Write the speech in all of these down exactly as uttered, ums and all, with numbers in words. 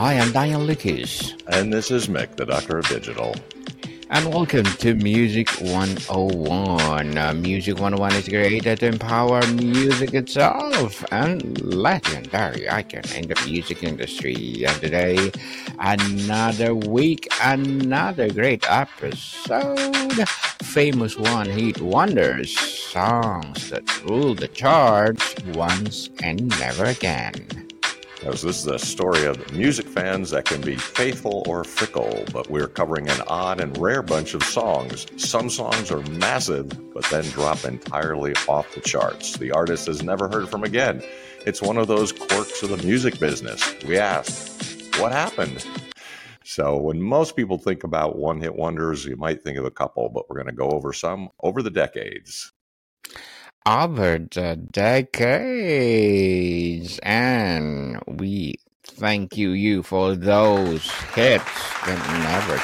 I am Daniel Lucas. And this is Mick, the Doctor of Digital. And welcome to Music one oh one. Uh, Music one oh one is created to empower music itself and legendary icon in the music industry. And today, another week, another great episode. Famous one-hit wonders, songs that rule the charts once and never again. As this is a story of music fans that can be faithful or fickle, but we're covering an odd and rare bunch of songs. Some songs are massive, but then drop entirely off the charts. The artist is never heard from again. It's one of those quirks of the music business. We ask, what happened? So when most people think about one-hit wonders, you might think of a couple, but we're going to go over some over the decades. Over the decades, and we thank you you for those hits that never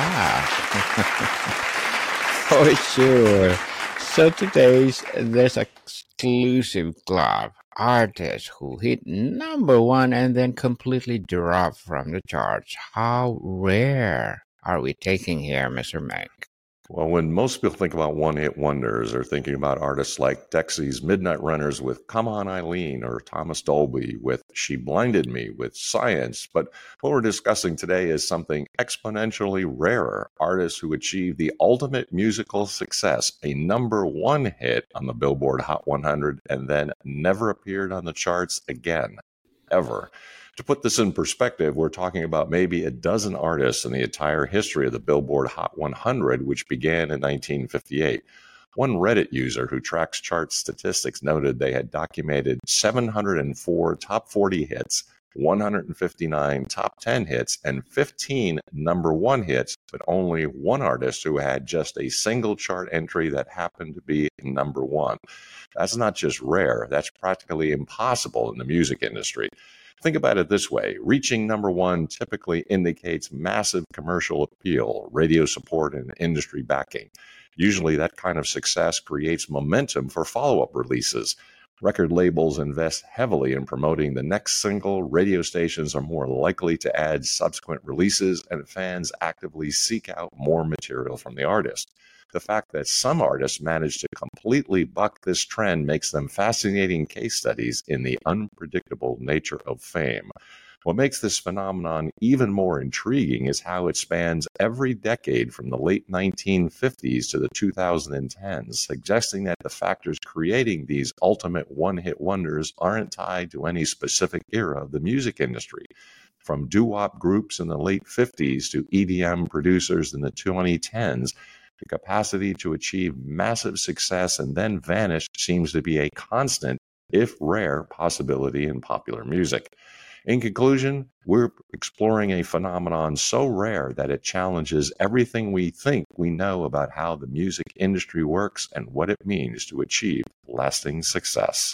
come back. For sure. So today's there's exclusive club artists who hit number one and then completely drop from the charts. How rare are we taking here, Mister Mac? Well, when most people think about one-hit wonders, they're thinking about artists like Dexy's Midnight Runners with Come On Eileen, or Thomas Dolby with She Blinded Me with Science. But what we're discussing today is something exponentially rarer. Artists who achieve the ultimate musical success, a number one hit on the Billboard Hot one hundred, and then never appeared on the charts again, ever. To put this in perspective, we're talking about maybe a dozen artists in the entire history of the Billboard Hot one hundred, which began in nineteen fifty-eight. One Reddit user who tracks chart statistics noted they had documented seven hundred four top forty hits, one hundred fifty-nine top ten hits, and fifteen number one hits, but only one artist who had just a single chart entry that happened to be number one. That's not just rare, that's practically impossible in the music industry. Think about it this way. Reaching number one typically indicates massive commercial appeal, radio support, and industry backing. Usually that kind of success creates momentum for follow-up releases. Record labels invest heavily in promoting the next single, radio stations are more likely to add subsequent releases, and fans actively seek out more material from the artist. The fact that some artists manage to completely buck this trend makes them fascinating case studies in the unpredictable nature of fame. What makes this phenomenon even more intriguing is how it spans every decade from the late nineteen fifties to the two thousand tens, suggesting that the factors creating these ultimate one-hit wonders aren't tied to any specific era of the music industry. From doo-wop groups in the late fifties to E D M producers in the twenty tens, the capacity to achieve massive success and then vanish seems to be a constant, if rare, possibility in popular music. In conclusion, we're exploring a phenomenon so rare that it challenges everything we think we know about how the music industry works and what it means to achieve lasting success.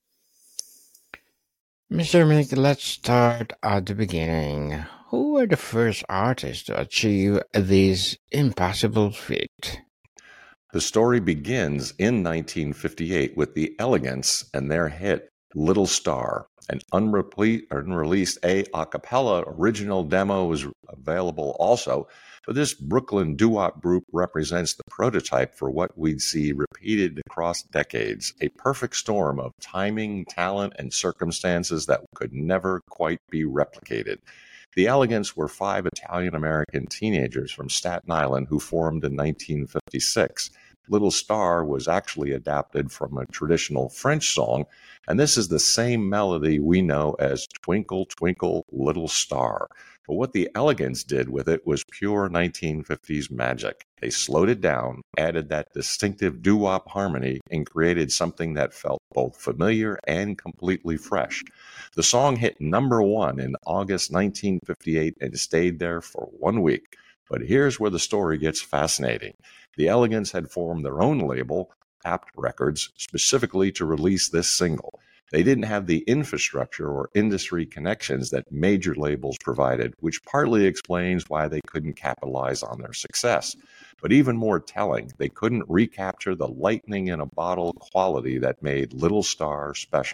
Mister Mick, let's start at the beginning. Who were the first artists to achieve this impossible feat? The story begins in nineteen fifty-eight with the Elegants and their hit Little Star. An unreplete, unreleased a cappella original demo was available also, but this Brooklyn doo-wop group represents the prototype for what we'd see repeated across decades, a perfect storm of timing, talent, and circumstances that could never quite be replicated. The Elegants were five Italian-American teenagers from Staten Island who formed in nineteen fifty-six. Little Star was actually adapted from a traditional French song, and this is the same melody we know as Twinkle, Twinkle, Little Star. But what the Elegants did with it was pure nineteen fifties magic. They slowed it down, added that distinctive doo-wop harmony, and created something that felt both familiar and completely fresh. The song hit number one in August nineteen fifty-eight and stayed there for one week. But here's where the story gets fascinating. The Elegants had formed their own label, Apt Records, specifically to release this single. They didn't have the infrastructure or industry connections that major labels provided, which partly explains why they couldn't capitalize on their success. But even more telling, they couldn't recapture the lightning in a bottle quality that made Little Star special.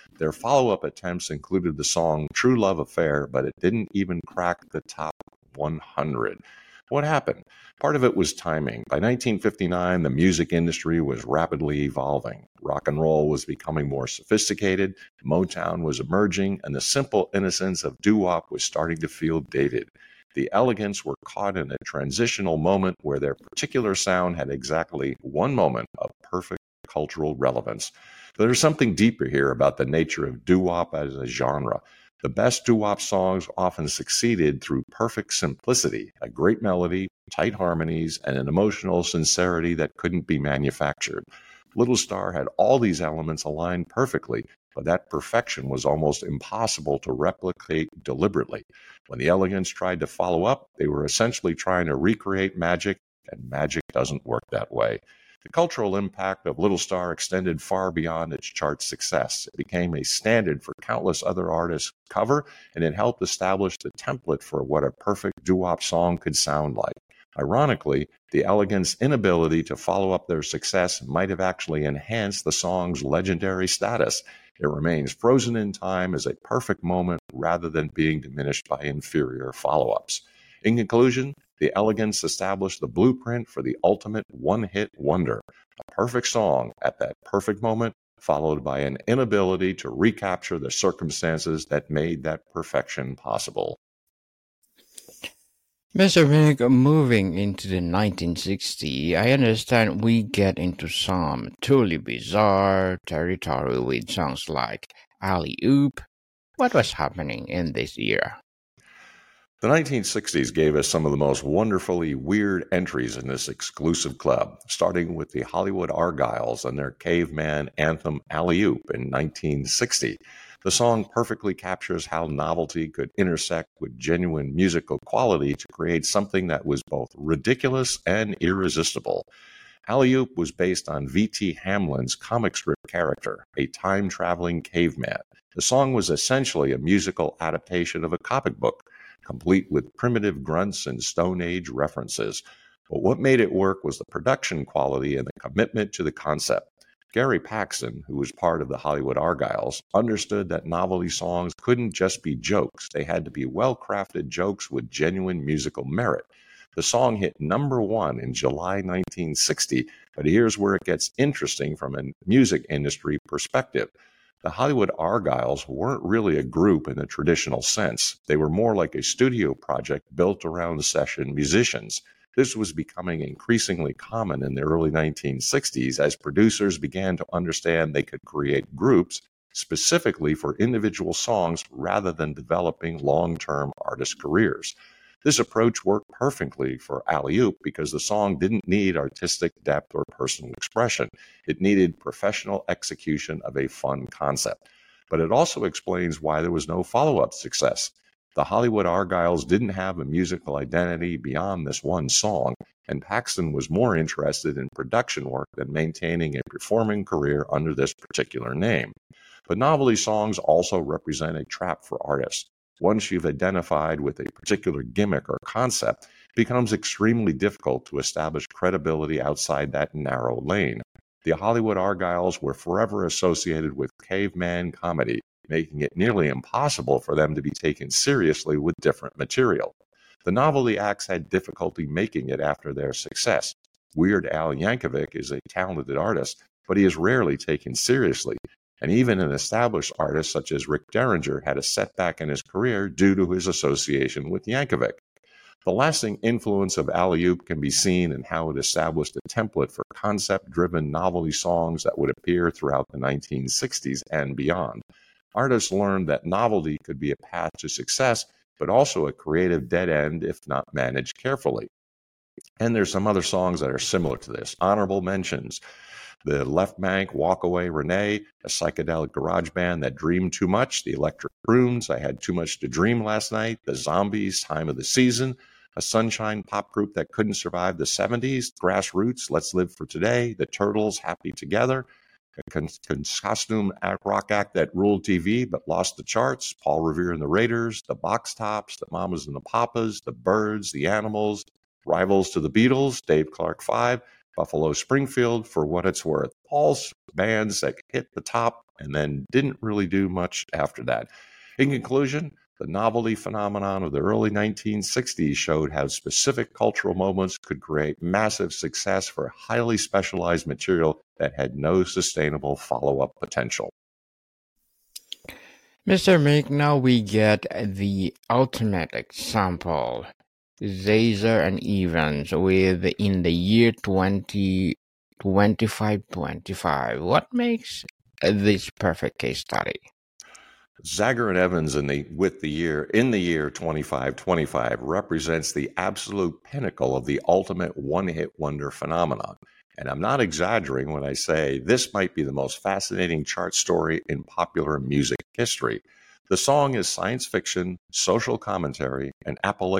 Their follow-up attempts included the song True Love Affair, but it didn't even crack the top one hundred. What happened? Part of it was timing. By nineteen fifty-nine, the music industry was rapidly evolving. Rock and roll was becoming more sophisticated, Motown was emerging, and the simple innocence of doo-wop was starting to feel dated. The Elegants were caught in a transitional moment where their particular sound had exactly one moment of perfect cultural relevance. There's something deeper here about the nature of doo-wop as a genre. The best doo-wop songs often succeeded through perfect simplicity, a great melody, tight harmonies, and an emotional sincerity that couldn't be manufactured. Little Star had all these elements aligned perfectly, but that perfection was almost impossible to replicate deliberately. When the Elegants tried to follow up, they were essentially trying to recreate magic, and magic doesn't work that way. The cultural impact of Little Star extended far beyond its chart success. It became a standard for countless other artists to cover, and it helped establish the template for what a perfect doo-wop song could sound like. Ironically, the Elegants' inability to follow up their success might have actually enhanced the song's legendary status. It remains frozen in time as a perfect moment rather than being diminished by inferior follow-ups. In conclusion, the Elegants established the blueprint for the ultimate one-hit wonder, a perfect song at that perfect moment, followed by an inability to recapture the circumstances that made that perfection possible. Mister Mick, moving into the nineteen sixties, I understand we get into some truly bizarre territory with songs like Alley Oop. What was happening in this era? The nineteen sixties gave us some of the most wonderfully weird entries in this exclusive club, starting with the Hollywood Argyles and their caveman anthem Alley Oop in nineteen sixty. The song perfectly captures how novelty could intersect with genuine musical quality to create something that was both ridiculous and irresistible. Alley Oop was based on V T Hamlin's comic strip character, a time-traveling caveman. The song was essentially a musical adaptation of a comic book, complete with primitive grunts and Stone Age references. But what made it work was the production quality and the commitment to the concept. Gary Paxton, who was part of the Hollywood Argyles, understood that novelty songs couldn't just be jokes. They had to be well-crafted jokes with genuine musical merit. The song hit number one in July nineteen sixty, but here's where it gets interesting from a music industry perspective. The Hollywood Argyles weren't really a group in the traditional sense. They were more like a studio project built around session musicians. This was becoming increasingly common in the early nineteen sixties as producers began to understand they could create groups specifically for individual songs rather than developing long-term artist careers. This approach worked perfectly for Alley Oop because the song didn't need artistic depth or personal expression. It needed professional execution of a fun concept. But it also explains why there was no follow-up success. The Hollywood Argyles didn't have a musical identity beyond this one song, and Paxton was more interested in production work than maintaining a performing career under this particular name. But novelty songs also represent a trap for artists. Once you've identified with a particular gimmick or concept, it becomes extremely difficult to establish credibility outside that narrow lane. The Hollywood Argyles were forever associated with caveman comedy, making it nearly impossible for them to be taken seriously with different material. The novelty acts had difficulty making it after their success. Weird Al Yankovic is a talented artist, but he is rarely taken seriously. And even an established artist such as Rick Derringer had a setback in his career due to his association with Yankovic. The lasting influence of Alley Oop can be seen in how it established a template for concept-driven novelty songs that would appear throughout the nineteen sixties and beyond. Artists learned that novelty could be a path to success, but also a creative dead end if not managed carefully. And there's some other songs that are similar to this. Honorable mentions: the Left Bank, Walk Away Renee, a psychedelic garage band that dreamed too much, the Electric Prunes, I Had Too Much to Dream Last Night, the Zombies, Time of the Season, a sunshine pop group that couldn't survive the seventies, Grassroots, Let's Live for Today, the Turtles, Happy Together, a con- con- costume act, rock act that ruled T V but lost the charts, Paul Revere and the Raiders, the Box Tops, the Mamas and the Papas, the Byrds, the Animals, rivals to the Beatles, Dave Clark Five, Buffalo Springfield, For What It's Worth. All bands that hit the top and then didn't really do much after that. In conclusion, the novelty phenomenon of the early nineteen sixties showed how specific cultural moments could create massive success for highly specialized material that had no sustainable follow-up potential. Mister Mick, now we get the ultimate example. Zazer and Evans with in the year twenty twenty-five twenty-five. What makes this perfect case study? Zager and Evans in the with the year in the year twenty-five twenty-five represents the absolute pinnacle of the ultimate one-hit wonder phenomenon. And I'm not exaggerating when I say this might be the most fascinating chart story in popular music history. The song is science fiction, social commentary, and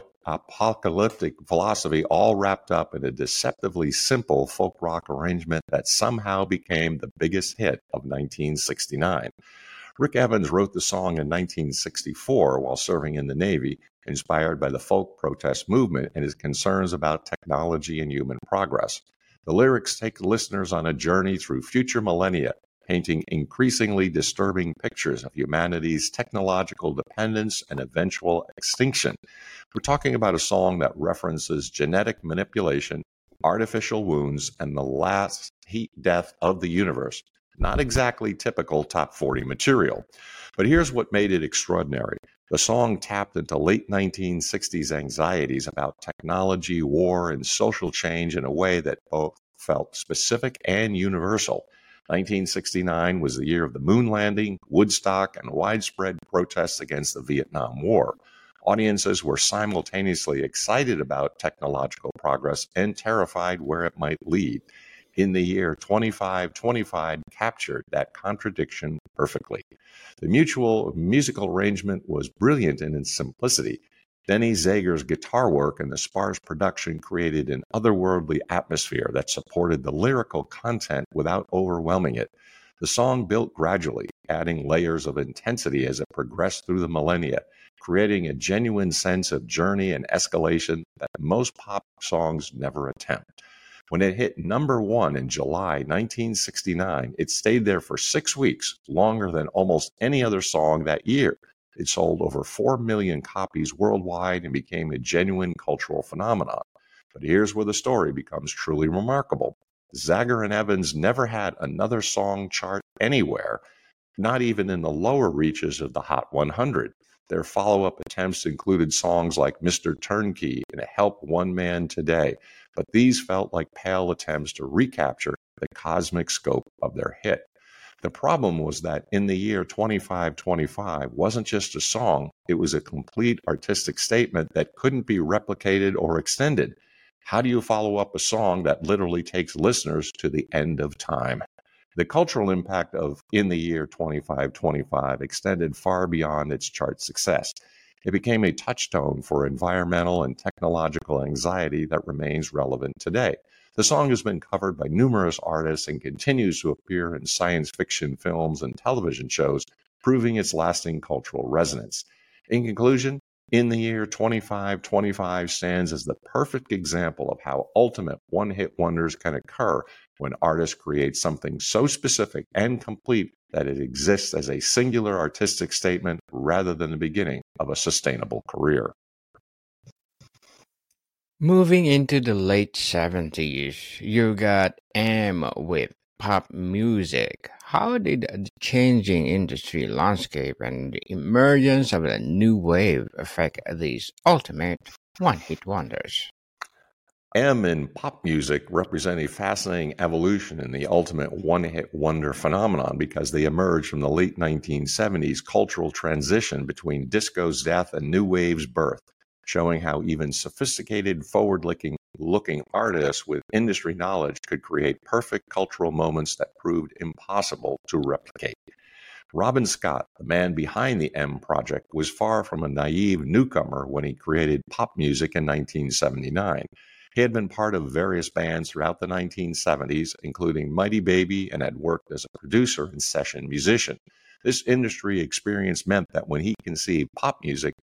apocalyptic philosophy all wrapped up in a deceptively simple folk rock arrangement that somehow became the biggest hit of nineteen sixty-nine. Rick Evans wrote the song in nineteen sixty-four while serving in the Navy, inspired by the folk protest movement and his concerns about technology and human progress. The lyrics take listeners on a journey through future millennia, painting increasingly disturbing pictures of humanity's technological dependence and eventual extinction. We're talking about a song that references genetic manipulation, artificial wounds, and the last heat death of the universe. Not exactly typical top forty material. But here's what made it extraordinary. The song tapped into late nineteen sixties anxieties about technology, war, and social change in a way that both felt specific and universal. nineteen sixty-nine was the year of the moon landing, Woodstock, and widespread protests against the Vietnam War. Audiences were simultaneously excited about technological progress and terrified where it might lead. In the year twenty-five twenty-five captured that contradiction perfectly. The mutual musical arrangement was brilliant in its simplicity. Denny Zager's guitar work and the sparse production created an otherworldly atmosphere that supported the lyrical content without overwhelming it. The song built gradually, adding layers of intensity as it progressed through the millennia, creating a genuine sense of journey and escalation that most pop songs never attempt. When it hit number one in July nineteen sixty-nine, it stayed there for six weeks, longer than almost any other song that year. It sold over four million copies worldwide and became a genuine cultural phenomenon. But here's where the story becomes truly remarkable. Zager and Evans never had another song chart anywhere, not even in the lower reaches of the Hot one hundred. Their follow-up attempts included songs like Mister Turnkey and Help One Man Today, but these felt like pale attempts to recapture the cosmic scope of their hit. The problem was that in the year twenty-five twenty-five wasn't just a song, it was a complete artistic statement that couldn't be replicated or extended. How do you follow up a song that literally takes listeners to the end of time? The cultural impact of In the Year twenty-five twenty-five extended far beyond its chart success. It became a touchstone for environmental and technological anxiety that remains relevant today. The song has been covered by numerous artists and continues to appear in science fiction films and television shows, proving its lasting cultural resonance. In conclusion, In the Year twenty-five twenty-five stands as the perfect example of how ultimate one-hit wonders can occur when artists create something so specific and complete that it exists as a singular artistic statement rather than the beginning of a sustainable career. Moving into the late seventies, you got M with pop music. How did the changing industry landscape and the emergence of the new wave affect these ultimate one-hit wonders? M in pop music represent a fascinating evolution in the ultimate one-hit wonder phenomenon because they emerged from the late nineteen seventies cultural transition between disco's death and new wave's birth, showing how even sophisticated, forward-looking looking artists with industry knowledge could create perfect cultural moments that proved impossible to replicate. Robin Scott, the man behind the M Project, was far from a naive newcomer when he created pop music in nineteen seventy-nine. He had been part of various bands throughout the nineteen seventies, including Mighty Baby, and had worked as a producer and session musician. This industry experience meant that when he conceived pop music,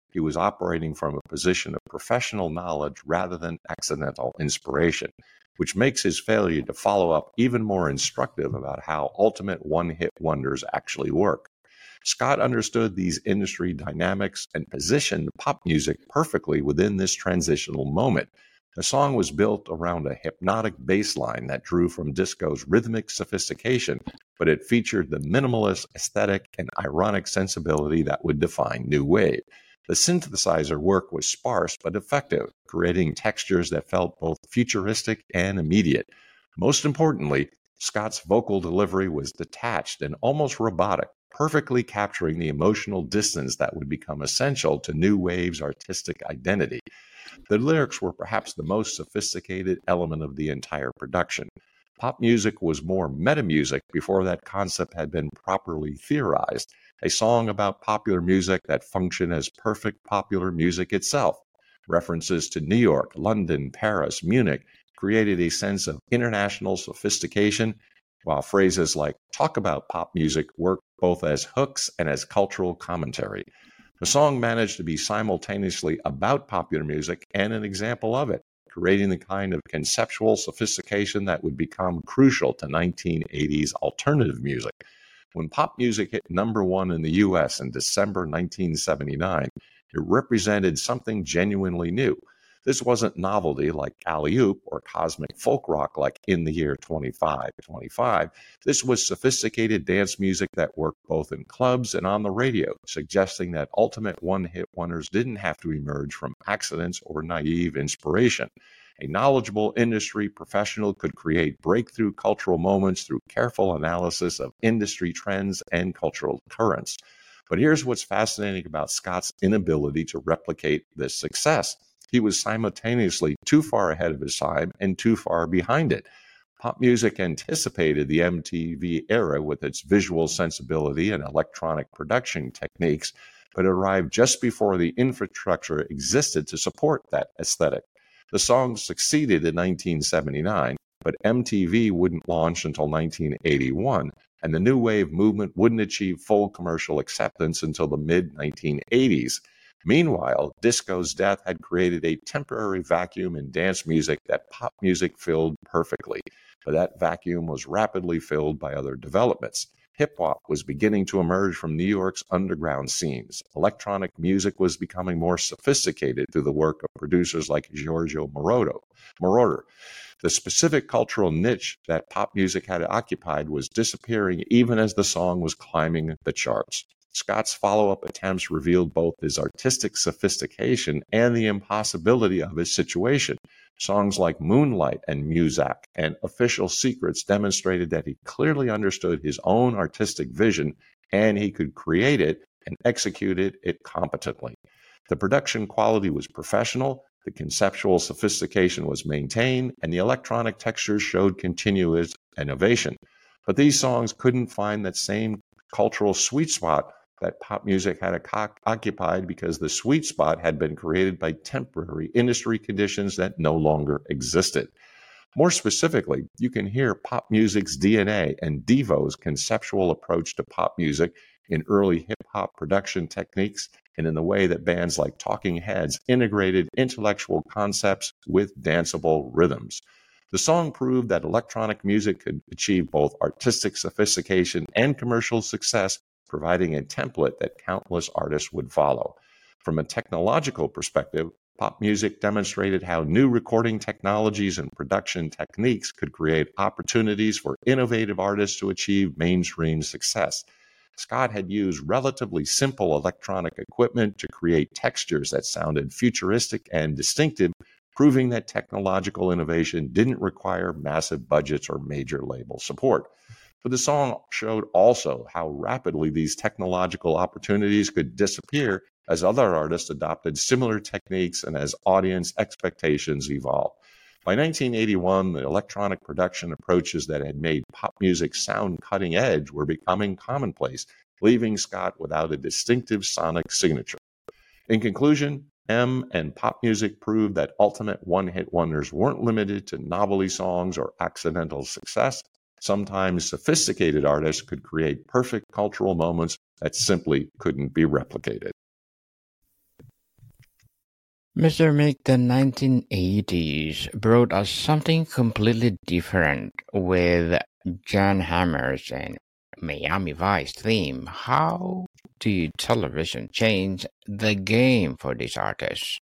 he was operating from a position of professional knowledge rather than accidental inspiration, which makes his failure to follow up even more instructive about how ultimate one-hit wonders actually work. Scott understood these industry dynamics and positioned pop music perfectly within this transitional moment. The song was built around a hypnotic bass line that drew from disco's rhythmic sophistication, but it featured the minimalist aesthetic and ironic sensibility that would define new wave. The synthesizer work was sparse but effective, creating textures that felt both futuristic and immediate. Most importantly, Scott's vocal delivery was detached and almost robotic, perfectly capturing the emotional distance that would become essential to new wave's artistic identity. The lyrics were perhaps the most sophisticated element of the entire production. Pop music was more meta-music before that concept had been properly theorized, a song about popular music that functioned as perfect popular music itself. References to New York, London, Paris, Munich created a sense of international sophistication, while phrases like talk about pop music worked both as hooks and as cultural commentary. The song managed to be simultaneously about popular music and an example of it, creating the kind of conceptual sophistication that would become crucial to nineteen eighties alternative music. When pop music hit number one in the U S in December nineteen seventy-nine, it represented something genuinely new. This wasn't novelty like alley-oop or cosmic folk rock like In the Year twenty-five twenty-five. This was sophisticated dance music that worked both in clubs and on the radio, suggesting that ultimate one-hit wonders didn't have to emerge from accidents or naive inspiration. A knowledgeable industry professional could create breakthrough cultural moments through careful analysis of industry trends and cultural currents. But here's what's fascinating about Scott's inability to replicate this success. He was simultaneously too far ahead of his time and too far behind it. Pop music anticipated the M T V era with its visual sensibility and electronic production techniques, but arrived just before the infrastructure existed to support that aesthetic. The song succeeded in nineteen seventy-nine, but M T V wouldn't launch until nineteen eighty-one, and the new wave movement wouldn't achieve full commercial acceptance until the mid nineteen eighties. Meanwhile, disco's death had created a temporary vacuum in dance music that pop music filled perfectly, but that vacuum was rapidly filled by other developments. Hip-hop was beginning to emerge from New York's underground scenes. Electronic music was becoming more sophisticated through the work of producers like Giorgio Moroder. Moroder. The specific cultural niche that pop music had occupied was disappearing even as the song was climbing the charts. Scott's follow-up attempts revealed both his artistic sophistication and the impossibility of his situation. Songs like Moonlight and Muzak and Official Secrets demonstrated that he clearly understood his own artistic vision and he could create it and execute it, it competently. The production quality was professional, the conceptual sophistication was maintained, and the electronic textures showed continuous innovation. But these songs couldn't find that same cultural sweet spot that pop music had occupied because the sweet spot had been created by temporary industry conditions that no longer existed. More specifically, you can hear pop music's D N A and Devo's conceptual approach to pop music in early hip-hop production techniques and in the way that bands like Talking Heads integrated intellectual concepts with danceable rhythms. The song proved that electronic music could achieve both artistic sophistication and commercial success, providing a template that countless artists would follow. From a technological perspective, pop music demonstrated how new recording technologies and production techniques could create opportunities for innovative artists to achieve mainstream success. Scott had used relatively simple electronic equipment to create textures that sounded futuristic and distinctive, proving that technological innovation didn't require massive budgets or major label support. But the song showed also how rapidly these technological opportunities could disappear as other artists adopted similar techniques and as audience expectations evolved. By nineteen eighty-one, the electronic production approaches that had made pop music sound cutting edge were becoming commonplace, leaving Scott without a distinctive sonic signature. In conclusion, M and pop music proved that ultimate one-hit wonders weren't limited to novelty songs or accidental success. Sometimes sophisticated artists could create perfect cultural moments that simply couldn't be replicated. mister Mick, the nineteen eighties brought us something completely different with John Hammer's and Miami Vice theme. How did television change the game for these artists?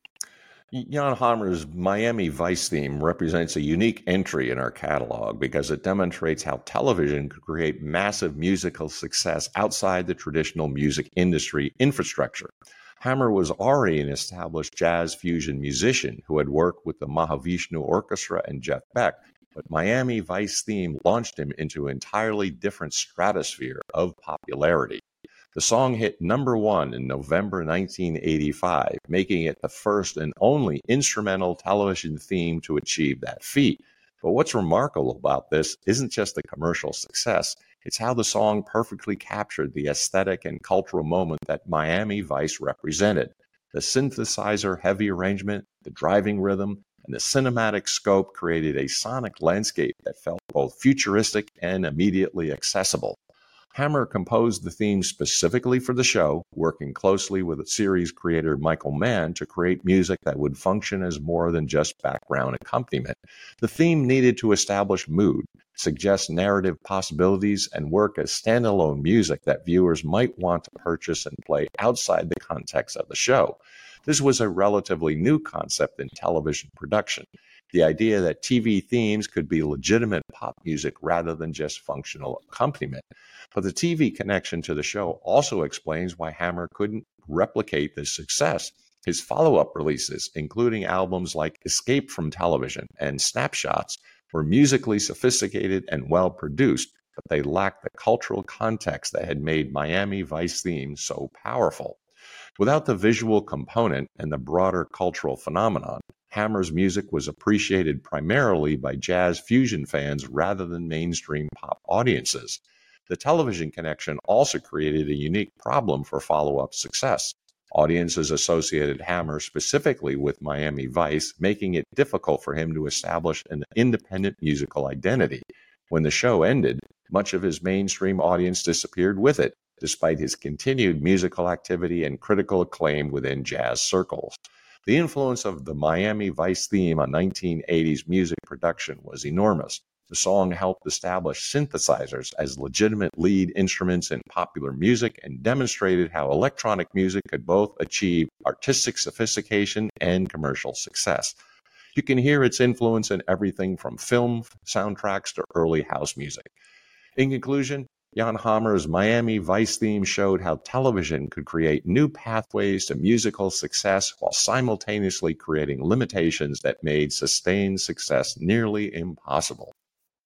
Jan Hammer's Miami Vice theme represents a unique entry in our catalog because it demonstrates how television could create massive musical success outside the traditional music industry infrastructure. Hammer was already an established jazz fusion musician who had worked with the Mahavishnu Orchestra and Jeff Beck, but Miami Vice theme launched him into an entirely different stratosphere of popularity. The song hit number one in November nineteen eighty-five, making it the first and only instrumental television theme to achieve that feat. But what's remarkable about this isn't just the commercial success, it's how the song perfectly captured the aesthetic and cultural moment that Miami Vice represented. The synthesizer heavy arrangement, the driving rhythm, and the cinematic scope created a sonic landscape that felt both futuristic and immediately accessible. Hammer composed the theme specifically for the show, working closely with series creator Michael Mann to create music that would function as more than just background accompaniment. The theme needed to establish mood, suggest narrative possibilities, and work as standalone music that viewers might want to purchase and play outside the context of the show. This was a relatively new concept in television production. The idea that T V themes could be legitimate pop music rather than just functional accompaniment. But the T V connection to the show also explains why Hammer couldn't replicate this success. His follow-up releases, including albums like Escape from Television and Snapshots, were musically sophisticated and well-produced, but they lacked the cultural context that had made Miami Vice theme so powerful. Without the visual component and the broader cultural phenomenon, Hammer's music was appreciated primarily by jazz fusion fans rather than mainstream pop audiences. The television connection also created a unique problem for follow-up success. Audiences associated Hammer specifically with Miami Vice, making it difficult for him to establish an independent musical identity. When the show ended, much of his mainstream audience disappeared with it, despite his continued musical activity and critical acclaim within jazz circles. The influence of the Miami Vice theme on nineteen eighties music production was enormous. The song helped establish synthesizers as legitimate lead instruments in popular music and demonstrated how electronic music could both achieve artistic sophistication and commercial success. You can hear its influence in everything from film soundtracks to early house music. In conclusion, Jan Hammer's Miami Vice theme showed how television could create new pathways to musical success while simultaneously creating limitations that made sustained success nearly impossible.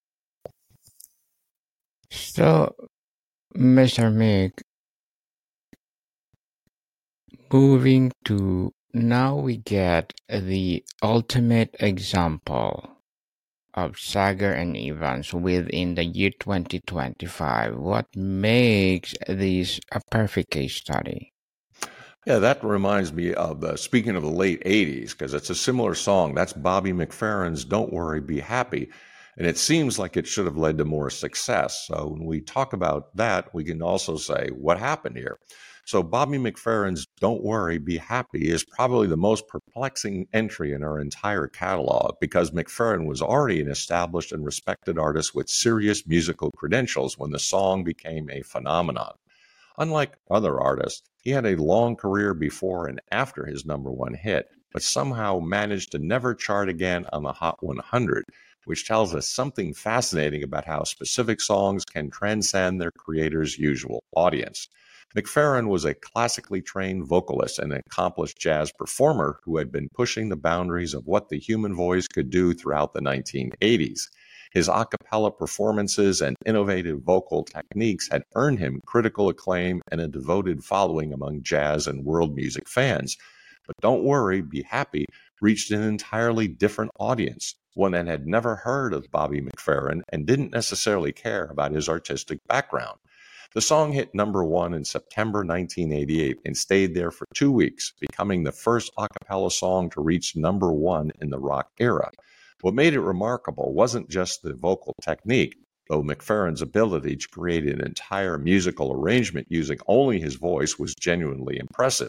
So, mister Mick, moving to now we get the ultimate example of Sager and Evans within the year twenty twenty-five. What makes this a perfect case study? Yeah, that reminds me of, uh, speaking of the late eighties, because it's a similar song. That's Bobby McFerrin's Don't Worry, Be Happy. And it seems like it should have led to more success. So when we talk about that, we can also say, what happened here? So Bobby McFerrin's Don't Worry, Be Happy is probably the most perplexing entry in our entire catalog because McFerrin was already an established and respected artist with serious musical credentials when the song became a phenomenon. Unlike other artists, he had a long career before and after his number one hit, but somehow managed to never chart again on the Hot one hundred, which tells us something fascinating about how specific songs can transcend their creator's usual audience. McFerrin was a classically trained vocalist and an accomplished jazz performer who had been pushing the boundaries of what the human voice could do throughout the nineteen eighties. His a cappella performances and innovative vocal techniques had earned him critical acclaim and a devoted following among jazz and world music fans. But Don't Worry, Be Happy reached an entirely different audience, one that had never heard of Bobby McFerrin and didn't necessarily care about his artistic background. The song hit number one in September nineteen eighty-eight and stayed there for two weeks, becoming the first a cappella song to reach number one in the rock era. What made it remarkable wasn't just the vocal technique, though McFerrin's ability to create an entire musical arrangement using only his voice was genuinely impressive.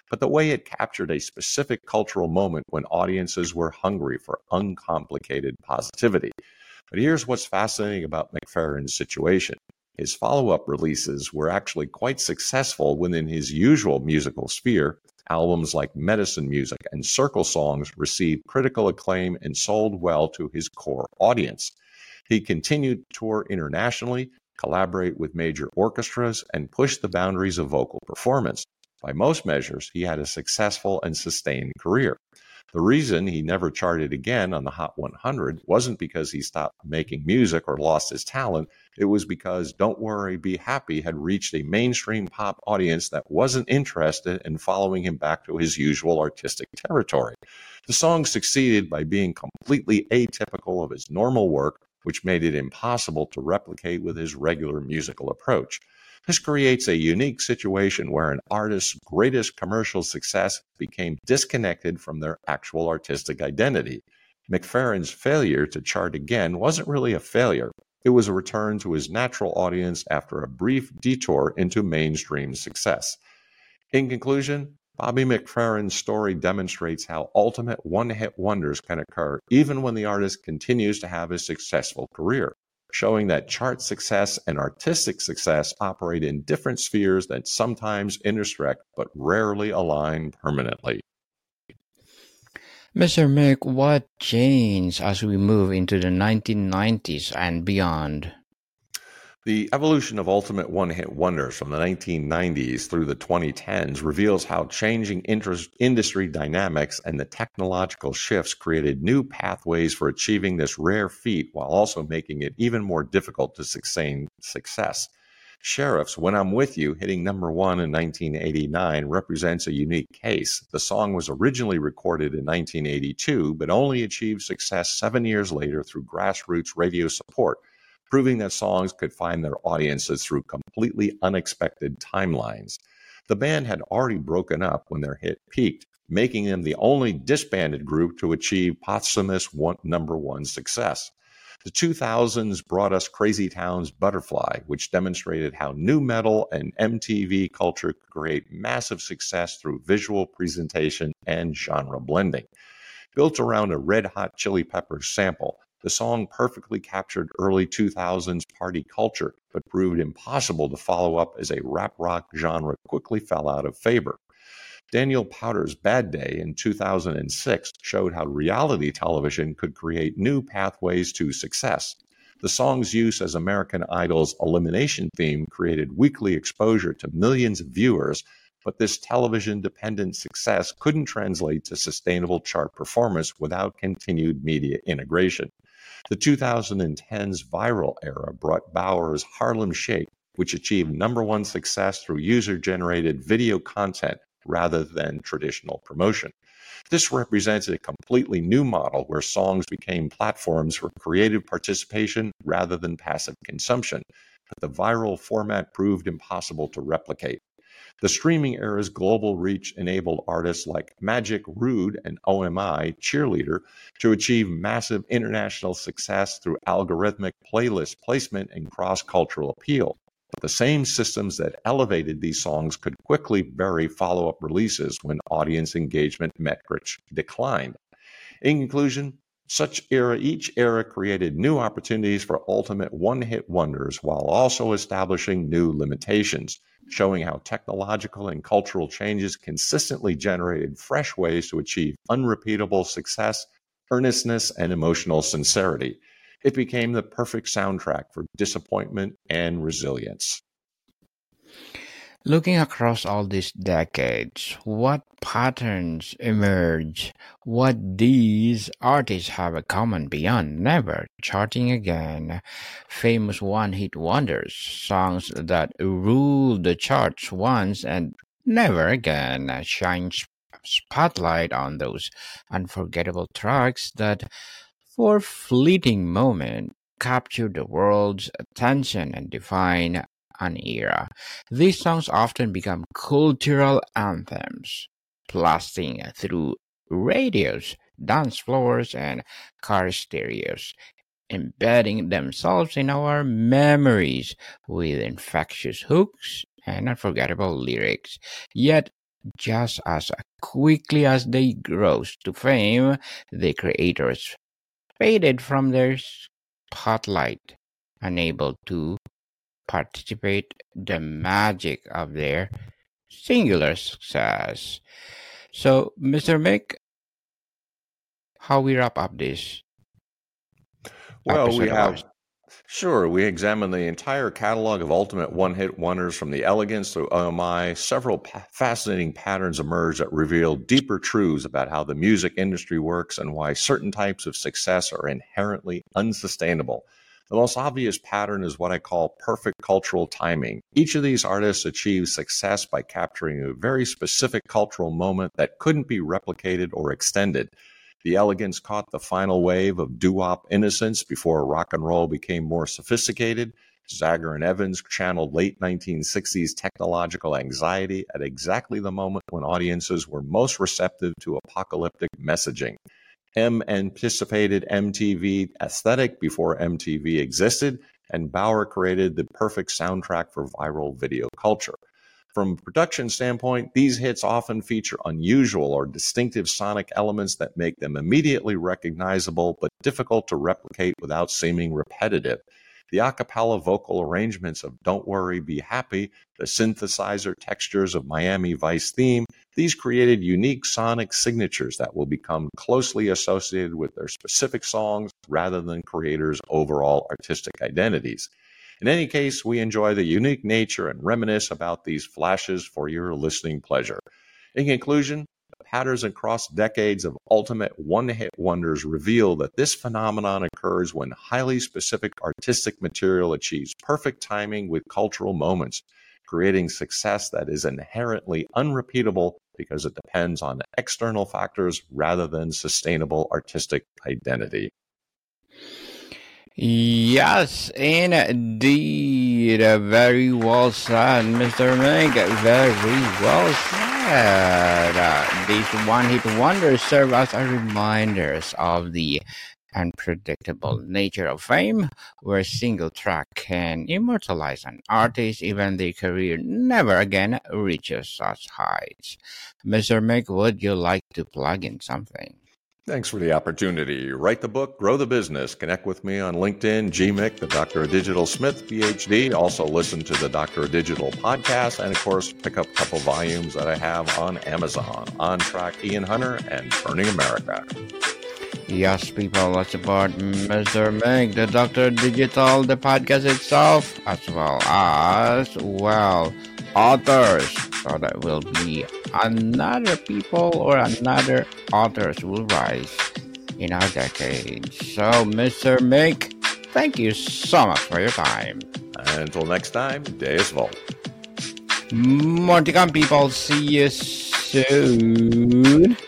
but the way it captured a specific cultural moment when audiences were hungry for uncomplicated positivity. But here's what's fascinating about McFerrin's situation. His follow-up releases were actually quite successful within his usual musical sphere. Albums like Medicine Music and Circle Songs received critical acclaim and sold well to his core audience. He continued to tour internationally, collaborate with major orchestras, and push the boundaries of vocal performance. By most measures, he had a successful and sustained career. The reason he never charted again on the Hot one hundred wasn't because he stopped making music or lost his talent. It was because Don't Worry, Be Happy had reached a mainstream pop audience that wasn't interested in following him back to his usual artistic territory. The song succeeded by being completely atypical of his normal work, which made it impossible to replicate with his regular musical approach. This creates a unique situation where an artist's greatest commercial success became disconnected from their actual artistic identity. McFerrin's failure to chart again wasn't really a failure. It was a return to his natural audience after a brief detour into mainstream success. In conclusion, Bobby McFerrin's story demonstrates how ultimate one-hit wonders can occur even when the artist continues to have a successful career, showing that chart success and artistic success operate in different spheres that sometimes intersect but rarely align permanently. Mister Mick, what changed as we move into the nineteen nineties and beyond? The evolution of ultimate one-hit wonders from the nineteen nineties through the twenty tens reveals how changing interest, industry dynamics and the technological shifts created new pathways for achieving this rare feat while also making it even more difficult to sustain success. Sheriff's When I'm With You, hitting number one in nineteen eighty-nine, represents a unique case. The song was originally recorded in nineteen eighty-two, but only achieved success seven years later through grassroots radio support, proving that songs could find their audiences through completely unexpected timelines. The band had already broken up when their hit peaked, making them the only disbanded group to achieve posthumous one, number one success. The two thousands brought us Crazy Town's Butterfly, which demonstrated how nu metal and M T V culture could create massive success through visual presentation and genre blending. Built around a Red Hot Chili Peppers sample, the song perfectly captured early two thousands party culture, but proved impossible to follow up as a rap rock genre quickly fell out of favor. Daniel Powter's Bad Day in two thousand six showed how reality television could create new pathways to success. The song's use as American Idol's elimination theme created weekly exposure to millions of viewers, but this television-dependent success couldn't translate to sustainable chart performance without continued media integration. The twenty tens viral era brought Bauer's Harlem Shake, which achieved number one success through user-generated video content rather than traditional promotion. This represents a completely new model where songs became platforms for creative participation rather than passive consumption, but the viral format proved impossible to replicate. The streaming era's global reach enabled artists like Magic, Rude, and O M I, Cheerleader, to achieve massive international success through algorithmic playlist placement and cross-cultural appeal. But the same systems that elevated these songs could quickly bury follow-up releases when audience engagement metrics declined. In conclusion, such era, each era created new opportunities for ultimate one-hit wonders while also establishing new limitations, showing how technological and cultural changes consistently generated fresh ways to achieve unrepeatable success, earnestness, and emotional sincerity. It became the perfect soundtrack for disappointment and resilience. Looking across all these decades, what patterns emerge? What these artists have in common beyond never charting again? Famous one-hit wonders, songs that ruled the charts once and never again, shine spotlight on those unforgettable tracks that, for fleeting moment, capture the world's attention and define an era. These songs often become cultural anthems, blasting through radios, dance floors, and car stereos, embedding themselves in our memories with infectious hooks and unforgettable lyrics. Yet, Just as quickly as they rose to fame, the creators faded from their spotlight, unable to participate the magic of their singular success. So, mister Mick, how we wrap up this Well, we episode of ours? have Sure, we examine the entire catalog of ultimate one-hit wonders from the Elegance to O M I. Several pa- fascinating patterns emerge that reveal deeper truths about how the music industry works and why certain types of success are inherently unsustainable. The most obvious pattern is what I call perfect cultural timing. Each of these artists achieves success by capturing a very specific cultural moment that couldn't be replicated or extended. The Elegance caught the final wave of doo-wop innocence before rock and roll became more sophisticated. Zager and Evans channeled late nineteen sixties technological anxiety at exactly the moment when audiences were most receptive to apocalyptic messaging. M anticipated M T V aesthetic before M T V existed, and Bauer created the perfect soundtrack for viral video culture. From a production standpoint, these hits often feature unusual or distinctive sonic elements that make them immediately recognizable but difficult to replicate without seeming repetitive. The a cappella vocal arrangements of Don't Worry, Be Happy, the synthesizer textures of Miami Vice theme, these created unique sonic signatures that will become closely associated with their specific songs rather than creators' overall artistic identities. In any case, we enjoy the unique nature and reminisce about these flashes for your listening pleasure. In conclusion, the patterns across decades of ultimate one-hit wonders reveal that this phenomenon occurs when highly specific artistic material achieves perfect timing with cultural moments, creating success that is inherently unrepeatable because it depends on external factors rather than sustainable artistic identity. Yes, indeed. Uh, Very well said, mister Meg. Very well said. Uh, these one-hit wonders serve as a reminders of the unpredictable nature of fame, where a single track can immortalize an artist even their career never again reaches such heights. mister Meg, would you like to plug in something? Thanks for the opportunity. Write the book, grow the business. Connect with me on LinkedIn, G M I C, the Doctor of Digital Smith, P H D. Also listen to the Doctor of Digital podcast, and of course, pick up a couple volumes that I have on Amazon, On Track, Ian Hunter, and Turning America. Yes, people, let's support mister Meg, the Doctor Digital, the podcast itself, as well as, well, authors. So that will be another people or another authors will rise in our decade. So, mister Meg, thank you so much for your time. Until next time, Deus Volt. More to come, people. See you soon.